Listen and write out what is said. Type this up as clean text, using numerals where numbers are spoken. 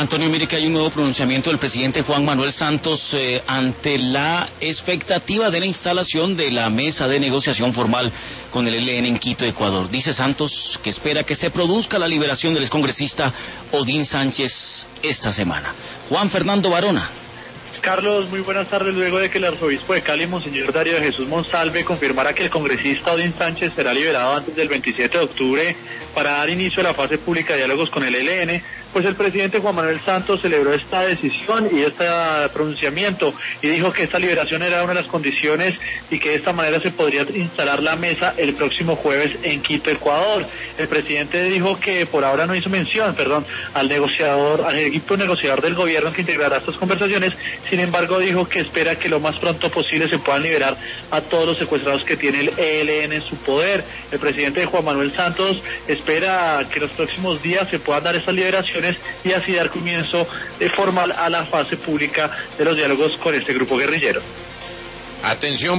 Antonio, mire que hay un nuevo pronunciamiento del presidente Juan Manuel Santos ante la expectativa de la instalación de la mesa de negociación formal con el ELN en Quito, Ecuador. Dice Santos que espera que se produzca la liberación del excongresista Odín Sánchez esta semana. Juan Fernando Barona. Carlos, muy buenas tardes. Luego de que el arzobispo de Cali, Monseñor Darío de Jesús Monsalve, confirmara que el congresista Odín Sánchez será liberado antes del 27 de octubre para dar inicio a la fase pública de diálogos con el ELN, pues el presidente Juan Manuel Santos celebró esta decisión y este pronunciamiento y dijo que esta liberación era una de las condiciones y que de esta manera se podría instalar la mesa el próximo jueves en Quito, Ecuador. El presidente dijo que por ahora no hizo mención, al equipo negociador del gobierno que integrará estas conversaciones. Sin embargo, dijo que espera que lo más pronto posible se puedan liberar a todos los secuestrados que tiene el ELN en su poder. El presidente Juan Manuel Santos espera que en los próximos días se puedan dar estas liberaciones y así dar comienzo formal a la fase pública de los diálogos con este grupo guerrillero. Atención.